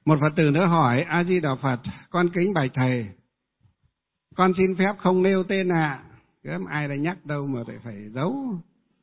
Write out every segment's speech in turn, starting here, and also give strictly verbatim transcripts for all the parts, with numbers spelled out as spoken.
Một Phật tử nữa hỏi: A Di Đà Phật, con kính bạch thầy, con xin phép không nêu tên ạ. À. Ai đã nhắc đâu mà phải phải giấu.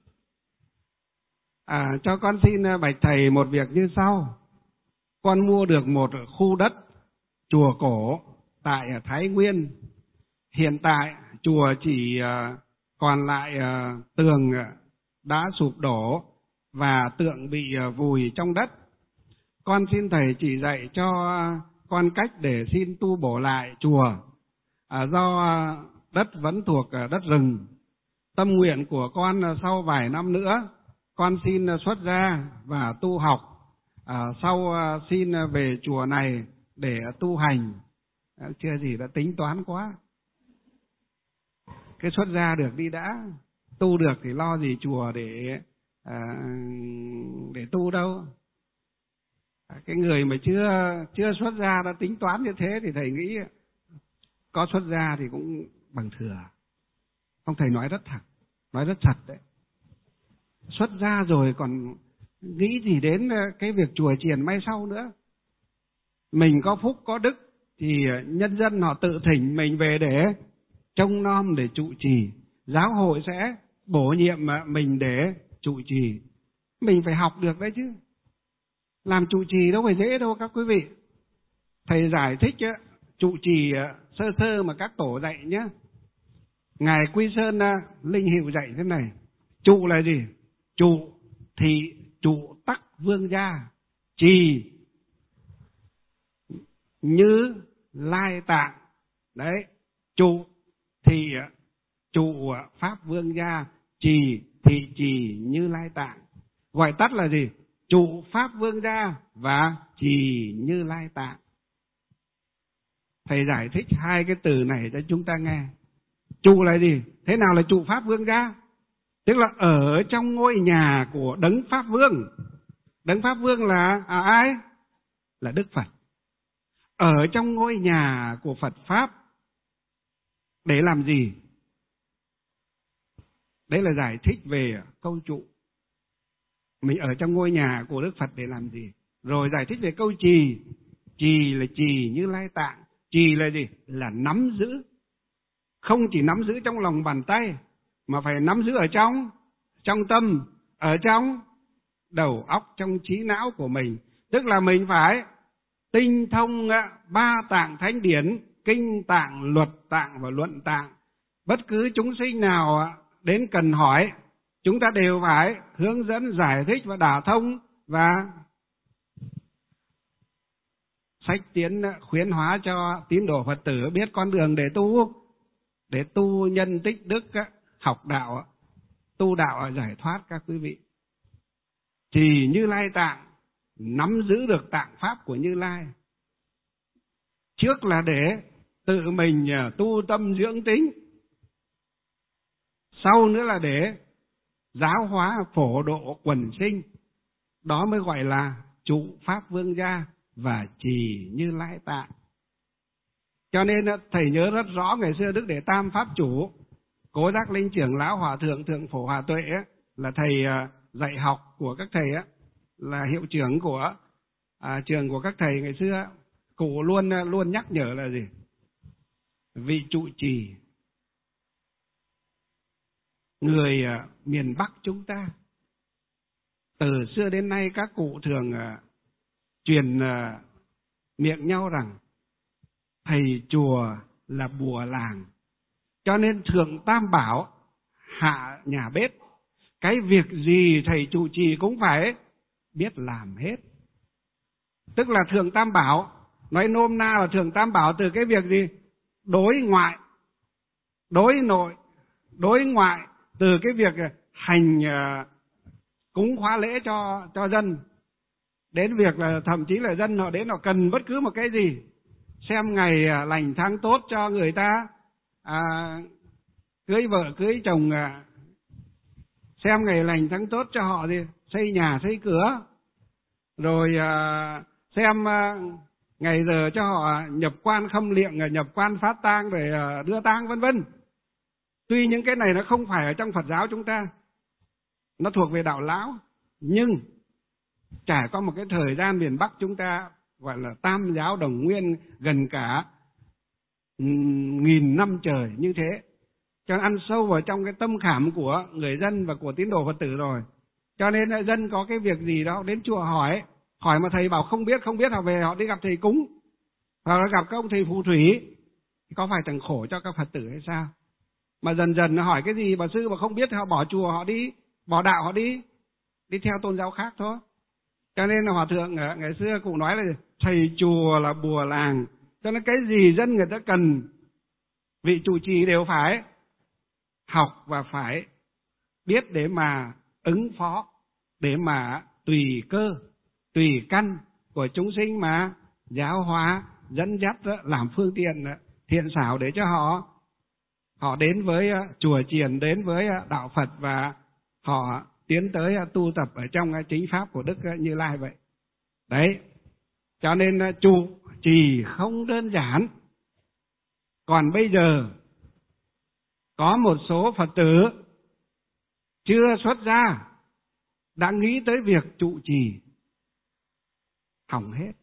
À, cho con xin bạch thầy một việc như sau. Con mua được một khu đất chùa cổ tại Thái Nguyên. Hiện tại chùa chỉ còn lại tường đã sụp đổ và tượng bị vùi trong đất. Con xin thầy chỉ dạy cho con cách để xin tu bổ lại chùa. À, do đất vẫn thuộc đất rừng. Tâm nguyện của con sau vài năm nữa, con xin xuất gia và tu học. À, sau xin về chùa này để tu hành. À, chưa gì đã tính toán quá. Cái xuất gia được đi đã, tu được thì lo gì chùa để à, để tu đâu. À, cái người mà chưa chưa xuất gia đã tính toán như thế thì thầy nghĩ có xuất gia thì cũng bằng thừa. Ông thầy nói rất thật, nói rất thật đấy. Xuất gia rồi còn nghĩ gì đến cái việc chùa chiền may sau nữa. Mình có phúc có đức thì nhân dân họ tự thỉnh mình về để trông nom, để trụ trì. Giáo hội sẽ bổ nhiệm mình để trụ trì. Mình phải học được đấy chứ. Làm trụ trì đâu phải dễ đâu các quý vị. Thầy giải thích trụ trì sơ sơ mà các tổ dạy nhé. Ngài Quy Sơn Linh Hiệu dạy thế này. Trụ là gì? Trụ thì trụ tắc vương gia, trì như lai tạng. Đấy, trụ thì trụ pháp vương gia, trì thì trì như lai tạng. Gọi tắt là gì? Trụ pháp vương gia và trì như lai tạng. Thầy giải thích hai cái từ này cho chúng ta nghe. Trụ là gì? Thế nào là trụ pháp vương gia? Tức là ở trong ngôi nhà của Đấng Pháp Vương. Đấng Pháp Vương là à, ai? Là Đức Phật. Ở trong ngôi nhà của Phật Pháp để làm gì? Đấy là giải thích về câu trụ. Mình ở trong ngôi nhà của Đức Phật để làm gì? Rồi giải thích về câu trì. Trì là trì như lai tạng. Trì là gì? Là nắm giữ. Không chỉ nắm giữ trong lòng bàn tay, mà phải nắm giữ ở trong, trong tâm, ở trong đầu óc, trong trí não của mình. Tức là mình phải tinh thông ba tạng thánh điển, kinh tạng, luật tạng và luận tạng. Bất cứ chúng sinh nào đến cần hỏi, chúng ta đều phải hướng dẫn, giải thích và đả thông. Và sách tiến khuyến hóa cho tín đồ Phật tử biết con đường để tu, để tu nhân tích đức, học đạo, tu đạo giải thoát các quý vị. Trì Như Lai tạng, nắm giữ được tạng pháp của Như Lai. Trước là để tự mình tu tâm dưỡng tính, sau nữa là để giáo hóa phổ độ quần sinh. Đó mới gọi là trụ pháp vương gia và trì Như Lai tạng. Cho nên thầy nhớ rất rõ ngày xưa Đức Đệ Tam Pháp Chủ, Cố Giác Linh Trưởng Lão Hòa Thượng Thượng Phổ Hòa Tuệ ấy, là thầy dạy học của các thầy ấy, là hiệu trưởng của à, trường của các thầy ngày xưa. Cụ luôn luôn nhắc nhở là gì? Vị trụ trì người miền Bắc chúng ta, từ xưa đến nay các cụ thường truyền miệng nhau rằng thầy chùa là bùa làng. Cho nên Thượng Tam Bảo hạ nhà bếp. Cái việc gì thầy trụ trì cũng phải biết làm hết. Tức là Thượng Tam Bảo, nói nôm na là Thượng Tam Bảo từ cái việc gì? Đối ngoại, đối nội, đối ngoại. Từ cái việc hành uh, cúng khóa lễ cho, cho dân, đến việc là thậm chí là dân họ đến họ cần bất cứ một cái gì, xem ngày lành tháng tốt cho người ta à, cưới vợ cưới chồng, à, xem ngày lành tháng tốt cho họ gì, xây nhà xây cửa, rồi à, xem à, ngày giờ cho họ nhập quan khâm liệm, nhập quan phát tang để à, đưa tang vân vân. Tuy những cái này nó không phải ở trong Phật giáo chúng ta, nó thuộc về đạo lão, nhưng trải qua một cái thời gian miền Bắc chúng ta gọi là tam giáo đồng nguyên gần cả nghìn năm trời như thế. Cho nên ăn sâu vào trong cái tâm khảm của người dân và của tín đồ Phật tử rồi. Cho nên là dân có cái việc gì đó đến chùa hỏi, hỏi mà thầy bảo không biết, không biết họ về họ đi gặp thầy cúng, hoặc là gặp các ông thầy phù thủy, có phải chẳng khổ cho các Phật tử hay sao? Mà dần dần hỏi cái gì bà sư mà không biết họ bỏ chùa họ đi, bỏ đạo họ đi, đi theo tôn giáo khác thôi. Cho nên là Hòa Thượng ngày xưa cũng nói là thầy chùa là bùa làng. Cho nên cái gì dân người ta cần, vị trụ trì đều phải học và phải biết để mà ứng phó, để mà tùy cơ, tùy căn của chúng sinh mà giáo hóa, dẫn dắt, làm phương tiện thiện xảo để cho họ họ đến với chùa chiền, đến với đạo Phật và họ tiến tới tu tập ở trong chính pháp của Đức Như Lai vậy. Đấy, cho nên trụ trì không đơn giản. Còn bây giờ có một số Phật tử chưa xuất gia đã nghĩ tới việc trụ trì, hỏng hết.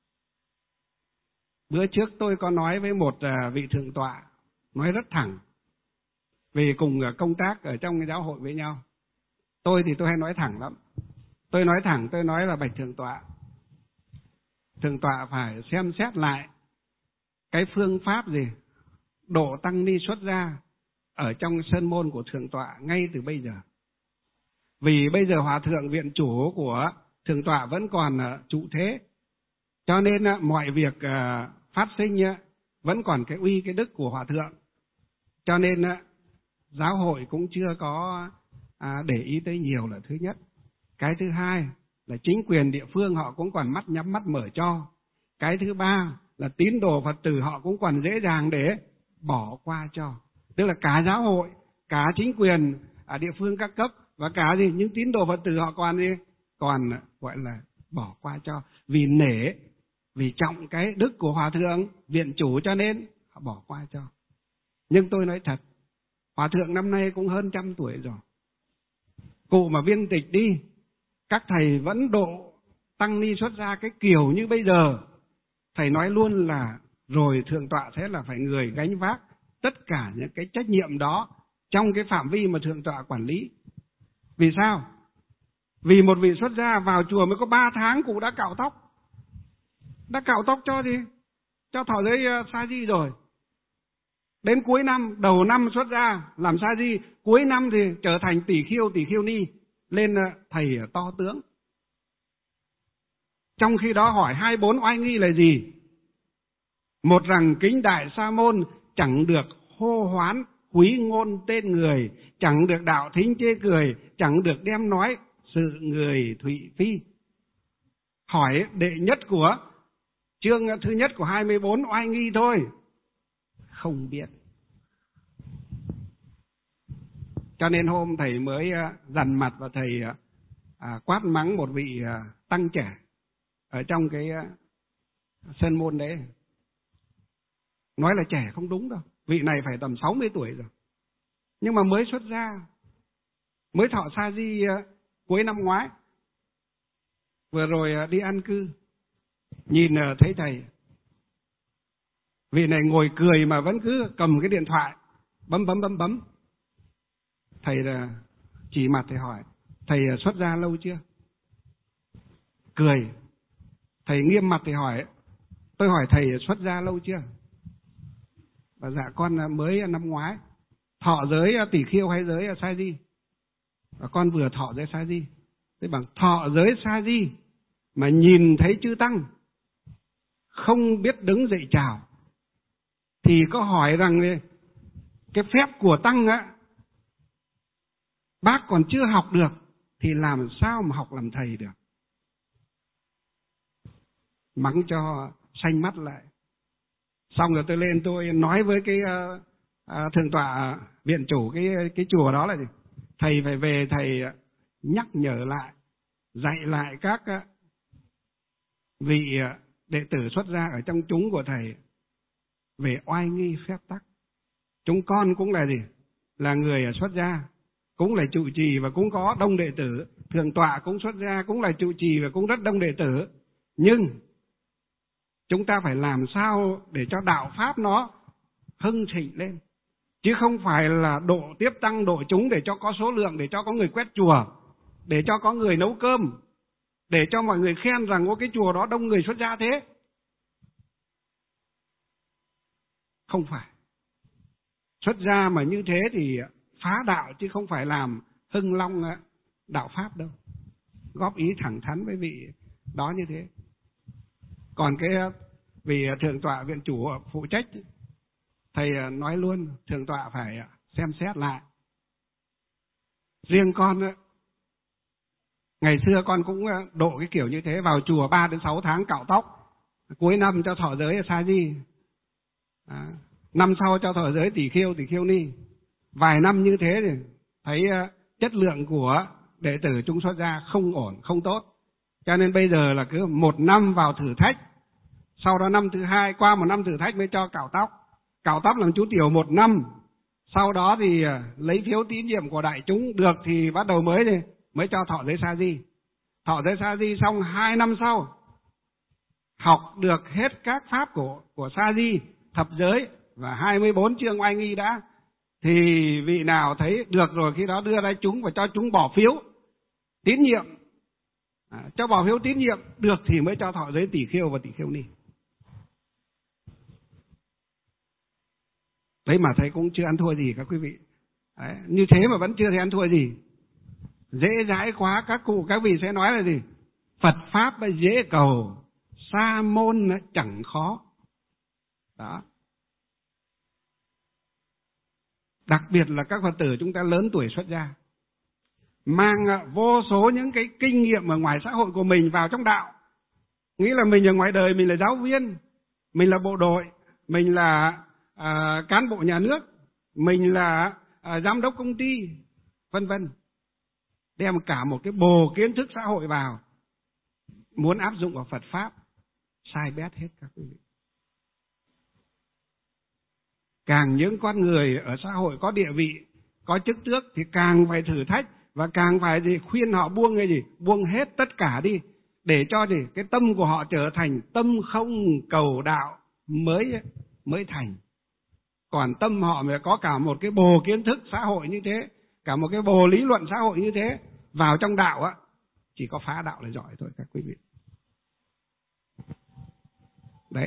Bữa trước tôi có nói với một vị thượng tọa, nói rất thẳng, vì cùng công tác ở trong giáo hội với nhau. Tôi thì tôi hay nói thẳng lắm. Tôi nói thẳng, tôi nói là bạch thượng tọa, thượng tọa phải xem xét lại cái phương pháp gì độ tăng ni xuất gia ở trong sơn môn của thượng tọa ngay từ bây giờ. Vì bây giờ Hòa Thượng viện chủ của thượng tọa vẫn còn trụ thế, cho nên mọi việc phát sinh vẫn còn cái uy cái đức của Hòa Thượng. Cho nên giáo hội cũng chưa có để ý tới nhiều là thứ nhất. Cái thứ hai là chính quyền địa phương họ cũng còn mắt nhắm mắt mở cho. Cái thứ ba là tín đồ Phật tử họ cũng còn dễ dàng để bỏ qua cho. Tức là cả giáo hội, cả chính quyền ở địa phương các cấp và cả gì những tín đồ Phật tử họ còn gì còn gọi là bỏ qua cho, vì nể, vì trọng cái đức của Hòa Thượng viện chủ cho nên họ bỏ qua cho. Nhưng tôi nói thật, Hòa Thượng năm nay cũng hơn trăm tuổi rồi. Cụ mà viên tịch đi, các thầy vẫn độ tăng ni xuất gia cái kiểu như bây giờ, thầy nói luôn là rồi thượng tọa sẽ là phải người gánh vác tất cả những cái trách nhiệm đó trong cái phạm vi mà thượng tọa quản lý. Vì sao? Vì một vị xuất gia vào chùa mới có ba tháng cụ đã cạo tóc. Đã cạo tóc cho gì? Cho thọ giới sa di rồi. Đến cuối năm, đầu năm xuất gia làm sa di, cuối năm thì trở thành tỷ khiêu, tỷ khiêu ni, lên thầy to tướng. Trong khi đó hỏi hai bốn oai nghi là gì? Một rằng kính đại sa môn chẳng được hô hoán quý ngôn tên người, chẳng được đạo thính chê cười, chẳng được đem nói sự người thụy phi. Hỏi đệ nhất của chương thứ nhất của hai mươi bốn oai nghi thôi, không biết. Cho nên hôm thầy mới dằn mặt và thầy à, quát mắng một vị à, tăng trẻ ở trong cái à, sân môn đấy. Nói là trẻ không đúng đâu, vị này phải tầm sáu mươi tuổi rồi, nhưng mà mới xuất gia, mới thọ sa di à, cuối năm ngoái, vừa rồi à, đi an cư, nhìn à, thấy thầy, vị này ngồi cười mà vẫn cứ cầm cái điện thoại bấm bấm bấm bấm. Thầy là chỉ mặt thầy hỏi, thầy xuất gia lâu chưa? Cười. Thầy nghiêm mặt thầy hỏi, tôi hỏi thầy xuất gia lâu chưa? Và dạ con mới năm ngoái. Thọ giới tỷ khiêu hay giới sa di? Và con vừa thọ giới sa di. Thế bằng thọ giới sa di mà nhìn thấy chư tăng không biết đứng dậy chào, thì có hỏi rằng cái phép của tăng á, bác còn chưa học được thì làm sao mà học làm thầy được? Mắng cho xanh mắt lại. Xong rồi tôi lên tôi nói với cái uh, uh, thượng tọa viện chủ cái cái chùa đó là gì? Thầy phải về thầy nhắc nhở lại, dạy lại các uh, vị uh, đệ tử xuất gia ở trong chúng của thầy về oai nghi phép tắc. Chúng con cũng là gì? Là người xuất gia, cũng là trụ trì và cũng có đông đệ tử. Thượng tọa cũng xuất gia, cũng là trụ trì và cũng rất đông đệ tử. Nhưng chúng ta phải làm sao để cho đạo Pháp nó hưng thịnh lên. Chứ không phải là độ tiếp tăng độ chúng để cho có số lượng, để cho có người quét chùa, để cho có người nấu cơm, để cho mọi người khen rằng có cái chùa đó đông người xuất gia thế. Không phải. Xuất gia mà như thế thì phá đạo chứ không phải làm hưng long đạo Pháp đâu. Góp ý thẳng thắn với vị đó như thế. Còn cái vị thượng tọa viện chủ phụ trách, thầy nói luôn, thượng tọa phải xem xét lại. Riêng con, ngày xưa con cũng độ cái kiểu như thế, vào chùa ba đến sáu tháng cạo tóc, cuối năm cho thọ giới sa di, à, năm sau cho thọ giới tỷ khiêu, tỷ khiêu ni. Vài năm như thế thì thấy chất lượng của đệ tử chúng xuất gia không ổn, không tốt. Cho nên bây giờ là cứ một năm vào thử thách, sau đó năm thứ hai, qua một năm thử thách mới cho cạo tóc. Cạo tóc làm chú tiểu một năm, sau đó thì lấy phiếu tín nhiệm của đại chúng, được thì bắt đầu mới thì mới cho thọ giới sa di. Thọ giới sa di xong hai năm sau, học được hết các pháp của của sa di, thập giới và hai mươi bốn chương oai nghi đã, thì vị nào thấy được rồi khi đó đưa ra chúng và cho chúng bỏ phiếu tín nhiệm, à, cho bỏ phiếu tín nhiệm được thì mới cho thọ giới tỷ khiêu và tỷ khiêu ni. Đấy mà thầy cũng chưa ăn thua gì các quý vị. Đấy, như thế mà vẫn chưa thấy ăn thua gì. Dễ dãi quá, các cụ các vị sẽ nói là gì? Phật Pháp dễ cầu, sa môn chẳng khó. Đó. Đặc biệt là các Phật tử chúng ta lớn tuổi xuất gia, mang vô số những cái kinh nghiệm ở ngoài xã hội của mình vào trong đạo. Nghĩ là mình ở ngoài đời mình là giáo viên, mình là bộ đội, mình là à, cán bộ nhà nước, mình là à, giám đốc công ty, vân vân. Đem cả một cái bồ kiến thức xã hội vào, muốn áp dụng vào Phật Pháp, sai bét hết các quý vị. Càng những con người ở xã hội có địa vị, có chức tước thì càng phải thử thách và càng phải gì khuyên họ buông cái gì, buông hết tất cả đi, để cho gì cái tâm của họ trở thành tâm không cầu đạo mới mới thành. Còn tâm họ mà có cả một cái bồ kiến thức xã hội như thế, cả một cái bồ lý luận xã hội như thế, vào trong đạo á, chỉ có phá đạo là giỏi thôi các quý vị. Đấy.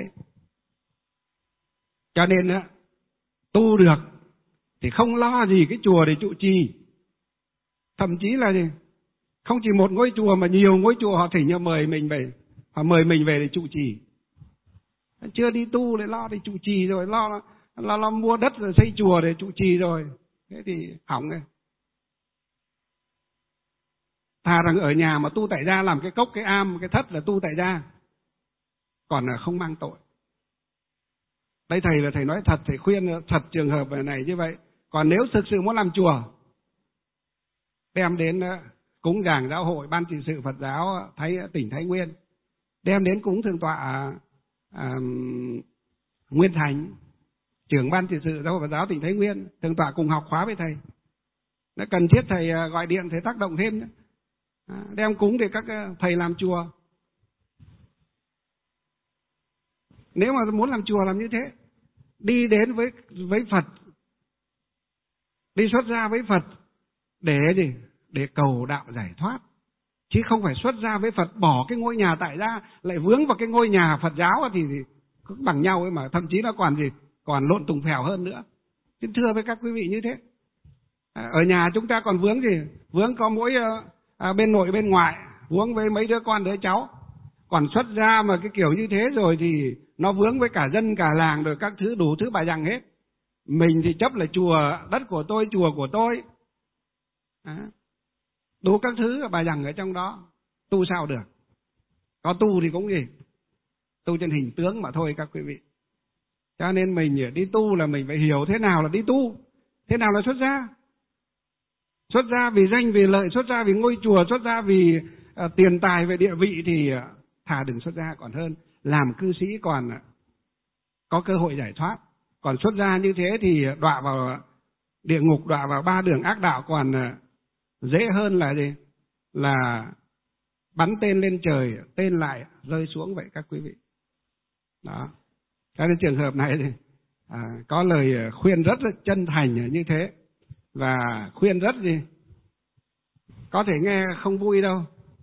Cho nên á, tu được thì không lo gì cái chùa để trụ trì. Thậm chí là gì? Không chỉ một ngôi chùa mà nhiều ngôi chùa họ thỉnh nhau mời mình về, họ mời mình về để trụ trì. Chưa đi tu lại lo để trụ trì rồi, lo lo lo mua đất rồi xây chùa để trụ trì rồi. Thế thì hỏng rồi. Thà rằng ở nhà mà tu tại gia, làm cái cốc, cái am, cái thất là tu tại gia, còn là không mang tội. Đây thầy là thầy nói thật, thầy khuyên thật trường hợp này như vậy. Còn nếu thực sự muốn làm chùa, đem đến cúng giảng giáo hội ban trị sự Phật giáo Thái, tỉnh Thái Nguyên, đem đến cúng thượng tọa à, Nguyên Thành, trưởng ban trị sự giáo hội Phật giáo tỉnh Thái Nguyên, thượng tọa cùng học khóa với thầy. Nó cần thiết thầy gọi điện, thầy tác động thêm. À, đem cúng để các thầy làm chùa. Nếu mà muốn làm chùa làm như thế, đi đến với với Phật, đi xuất gia với Phật để gì? Để cầu đạo giải thoát, chứ không phải xuất gia với Phật bỏ cái ngôi nhà tại gia lại vướng vào cái ngôi nhà Phật giáo thì, thì cũng bằng nhau ấy mà, thậm chí nó còn gì? Còn lộn tùng phèo hơn nữa. Xin thưa với các quý vị như thế. À, ở nhà chúng ta còn vướng gì? Vướng có mỗi à, bên nội bên ngoại, vướng với mấy đứa con đứa cháu. Còn xuất gia mà cái kiểu như thế rồi thì nó vướng với cả dân cả làng rồi các thứ đủ thứ bà dằng hết. Mình thì chấp là chùa, đất của tôi, chùa của tôi. À, đủ các thứ bà dằng ở trong đó. Tu sao được? Có tu thì cũng gì? Tu trên hình tướng mà thôi các quý vị. Cho nên mình đi tu là mình phải hiểu thế nào là đi tu, thế nào là xuất gia. Xuất gia vì danh vì lợi, xuất gia vì ngôi chùa, xuất gia vì uh, tiền tài về địa vị thì uh, thà đừng xuất gia còn hơn. Làm cư sĩ còn uh, có cơ hội giải thoát. Còn xuất gia như thế thì đọa vào địa ngục, đọa vào ba đường ác đạo còn uh, dễ hơn là gì? Là bắn tên lên trời, tên lại rơi xuống vậy các quý vị. Đó. Cái trường hợp này thì à, có lời khuyên rất là chân thành như thế, và khuyên rất gì có thể nghe không vui đâu,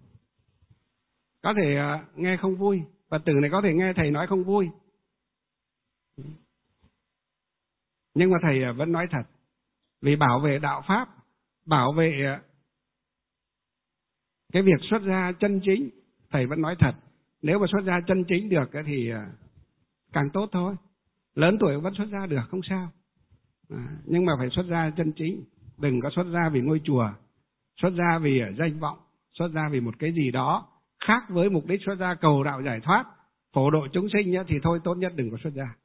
có thể uh, nghe không vui, Phật tử này có thể nghe thầy nói không vui, nhưng mà thầy uh, vẫn nói thật, vì bảo vệ đạo pháp, bảo vệ uh, cái việc xuất gia chân chính, thầy vẫn nói thật. Nếu mà xuất gia chân chính được thì uh, càng tốt thôi, lớn tuổi vẫn xuất gia được không sao, à, nhưng mà phải xuất gia chân chính, đừng có xuất gia vì ngôi chùa, xuất gia vì danh vọng, xuất gia vì một cái gì đó khác với mục đích xuất gia cầu đạo giải thoát, phổ độ chúng sinh nhá, thì thôi tốt nhất đừng có xuất gia.